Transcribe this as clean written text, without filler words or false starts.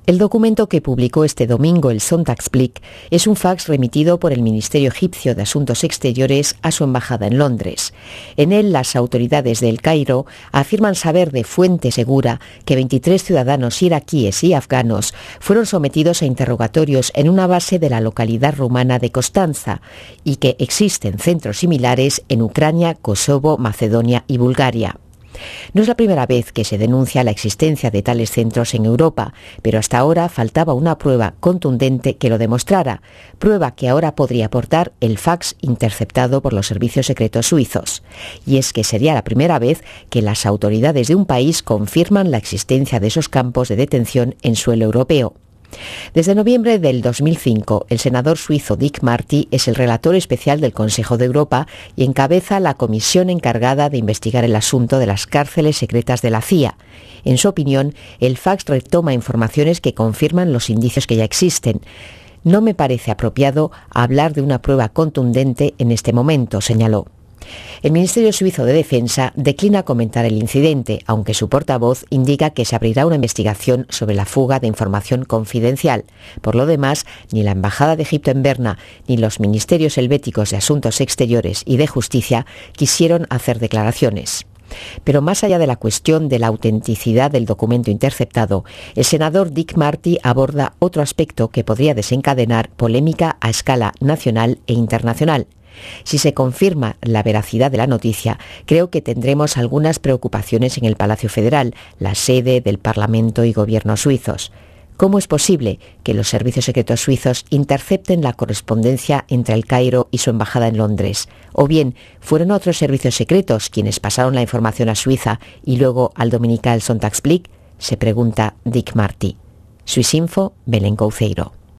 El documento que publicó este domingo el Sonntagsblick es un fax remitido por el Ministerio Egipcio de Asuntos Exteriores a su embajada en Londres. En él, las autoridades de El Cairo afirman saber de fuente segura que 23 ciudadanos iraquíes y afganos fueron sometidos a interrogatorios en una base de la localidad rumana de Constanza y que existen centros similares en Ucrania, Kosovo, Macedonia y Bulgaria. No es la primera vez que se denuncia la existencia de tales centros en Europa, pero hasta ahora faltaba una prueba contundente que lo demostrara, prueba que ahora podría aportar el fax interceptado por los servicios secretos suizos. Y es que sería la primera vez que las autoridades de un país confirman la existencia de esos campos de detención en suelo europeo. Desde noviembre del 2005, el senador suizo Dick Marty es el relator especial del Consejo de Europa y encabeza la comisión encargada de investigar el asunto de las cárceles secretas de la CIA. En su opinión, el fax retoma informaciones que confirman los indicios que ya existen. No me parece apropiado hablar de una prueba contundente en este momento, señaló. El Ministerio Suizo de Defensa declina comentar el incidente, aunque su portavoz indica que se abrirá una investigación sobre la fuga de información confidencial. Por lo demás, ni la Embajada de Egipto en Berna ni los Ministerios helvéticos de Asuntos Exteriores y de Justicia quisieron hacer declaraciones. Pero más allá de la cuestión de la autenticidad del documento interceptado, el senador Dick Marty aborda otro aspecto que podría desencadenar polémica a escala nacional e internacional. Si se confirma la veracidad de la noticia, creo que tendremos algunas preocupaciones en el Palacio Federal, la sede del Parlamento y Gobierno suizos. ¿Cómo es posible que los servicios secretos suizos intercepten la correspondencia entre El Cairo y su embajada en Londres? ¿O bien fueron otros servicios secretos quienes pasaron la información a Suiza y luego al dominical Sonntagsblick? Se pregunta Dick Marty. Swissinfo, Belén Couceiro.